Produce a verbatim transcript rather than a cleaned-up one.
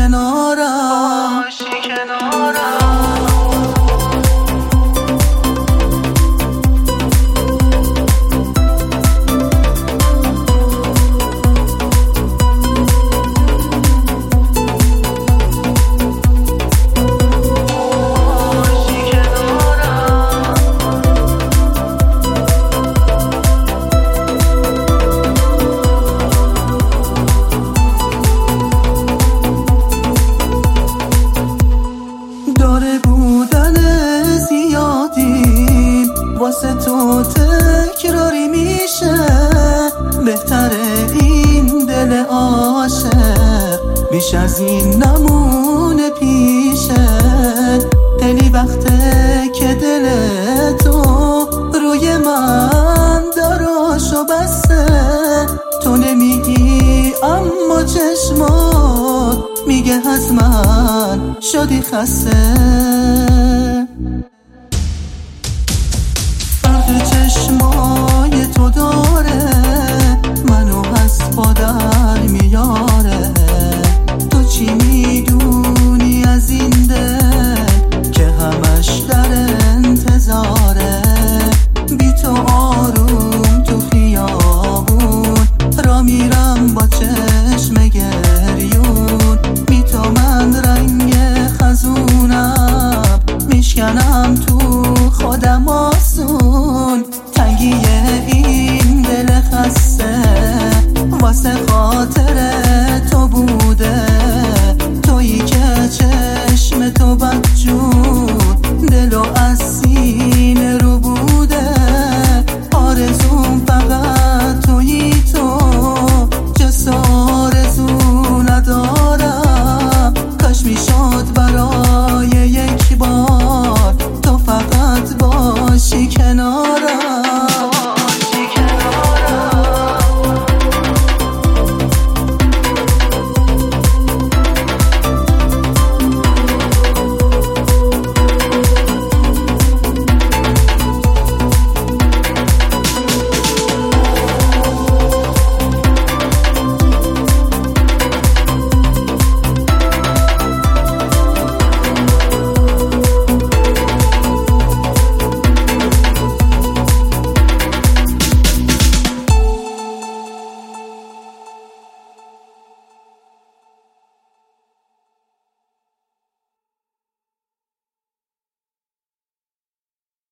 کنارم، باشی کنارم. داره بودن زیادی واسه تو تکراری میشه، بهتره این دل عاشق بیش از این نمونه پیشه. خیلی وقته که دل تو روی من دراشو بسته، تو نمیگی اما چشمات میگه از من شدی خسته. فرق چشمای تو داره منو از پا در میاره، تو چی میدونی